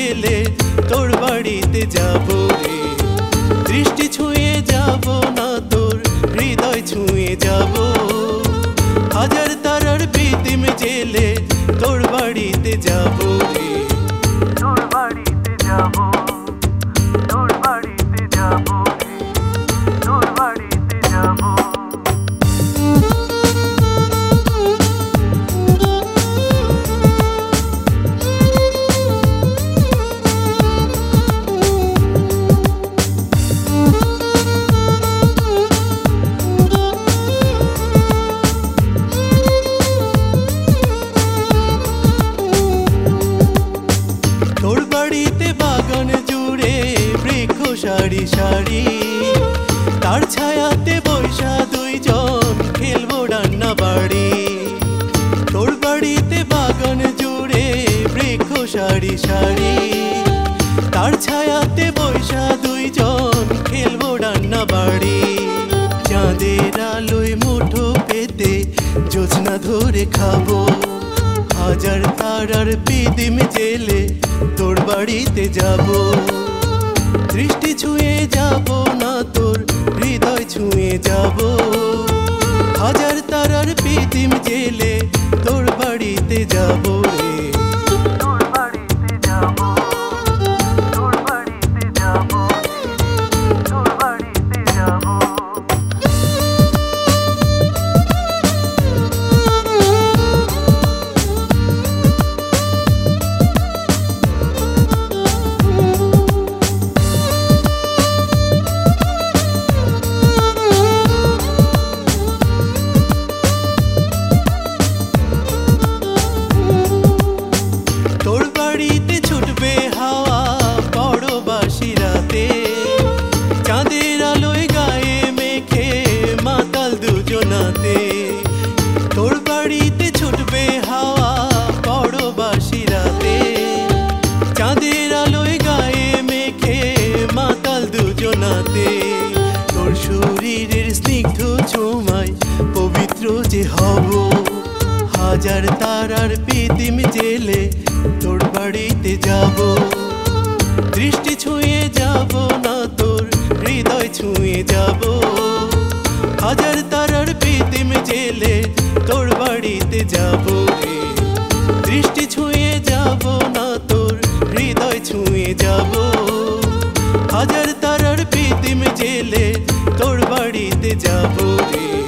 জেলে তোর বাড়িতে যাব রে। দৃষ্টি ছুঁয়ে যাব না তোর হৃদয় ছুঁয়ে যাব। হাজার তারার প্রীতিম জেলে তোর বাড়িতে যাব রে। তোর বাড়িতে যাব, তোর বাড়িতে যাব রে, তোর বাড়িতে যাব। বাগান জুড়ে বৃক্ষ সারি সারি, তার ছায়াতে বৈশা দুইজন খেলবো রান্না বাড়ি। তোর বাড়িতে বাগান জুড়ে বৃক্ষ সারি সারি, তার ছায়াতে বৈশা দুইজন খেলবো রান্না বাড়ি। চাঁদের আলোয় মুঠো পেতে জোছনা ধরে খাবো। হাজার তারার প্রীতিম জেলে তোর বাড়িতে যাব। দৃষ্টি ছুঁয়ে যাব না তোর হৃদয় ছুঁয়ে যাব। হাজার তারার প্রীতিম জেলে তোর বাড়িতে যাব রে। তোর বাড়িতে যাব, তোর বাড়িতে যাব, তোর বাড়িতে যাব। বাড়িতে ছুটবে হাওয়া পরবাসী রাতে, চাঁদের আলোয় গায়ে মেখে মাতাল দুজনাতে। তোর বাড়িতে ছুটবে হাওয়া পরবাসী রাতে, চাঁদের আলোয় গায়ে মেখে মাতাল দুজনাতে। তোর শরীরের স্নিগ্ধ ছোঁয়ায় পবিত্র যে হব। হাজার তারার প্রীতিম জেলে তোর বাড়িতে যাব। দৃষ্টি ছুঁয়ে যাব না তোর হৃদয় ছুঁয়ে যাব। হাজার তারার প্রীতিম জেলে তোর বাড়িতে যাব রে। দৃষ্টি ছুঁয়ে যাব না তোর হৃদয় ছুঁয়ে যাব। হাজার তারার প্রীতিম জেলে তোর বাড়িতে যাব রে।